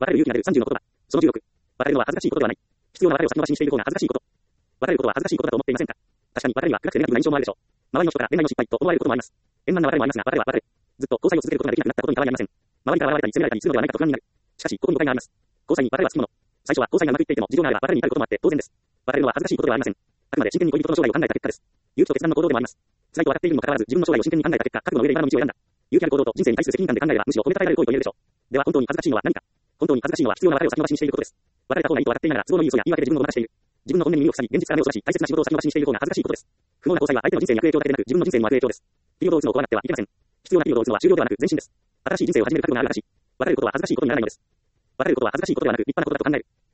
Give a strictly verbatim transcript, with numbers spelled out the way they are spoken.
別れる勇気なるさんじゅうの言葉。そのじゅうろく。別れるのは恥ずかしいことではない。必要な別れを先延ばしにしている方が恥ずかしいこと。別れることは恥ずかしいことだと思っていませんか？確かに別れには暗くてネガティブな印象もあるでしょう。周りの人から恋愛の失敗と思われることもあります。円満な別れもありますが、別れは別れ。ずっと交際を続けることができなくなったことに変わりありません。周りから笑われたり責められたりするのではないかと不安になる。しかし、ここに誤解があります。交際に別れはつきもの。最初は交際がうまくいっていても、事情があれば別れに至ることもあって当然です。別れるのは恥ずかしいことではありません。あくまで真剣に恋人の将来を考えた結果です。勇気と決断の行動でもあります。辛いと分かっているにもかかわらず、自分の将来を真剣に考えた結果、覚悟の上で今の道を選んだ。勇気ある行動と人生に対する責任感で考えれば、むしろ褒めたたえられる行為と言えるでしょう。では本当に恥ずかしいのは何か？本当に恥ずかしいのは必要な別れを先延ばしにしていることです。別れた方がいいと分かっていながら、都合のいい嘘や言い訳で自分をごまかしている。自分の本音に耳を塞ぎ、現実から目をそらし、大切な仕事を先延ばしにしている方が恥ずかしいことです。不毛な交際は相手の人生に悪影響だけでなく、自分の人生にも悪影響です。ピリオドを打つのを怖がってはいけません。必要なピリオドを打つのは終了ではなく前進です。新しい人生を始める覚悟があるらしい。別れることは恥ずかしいことにならないのです。別れることは恥ずかしいことではなく立派なことだと考える。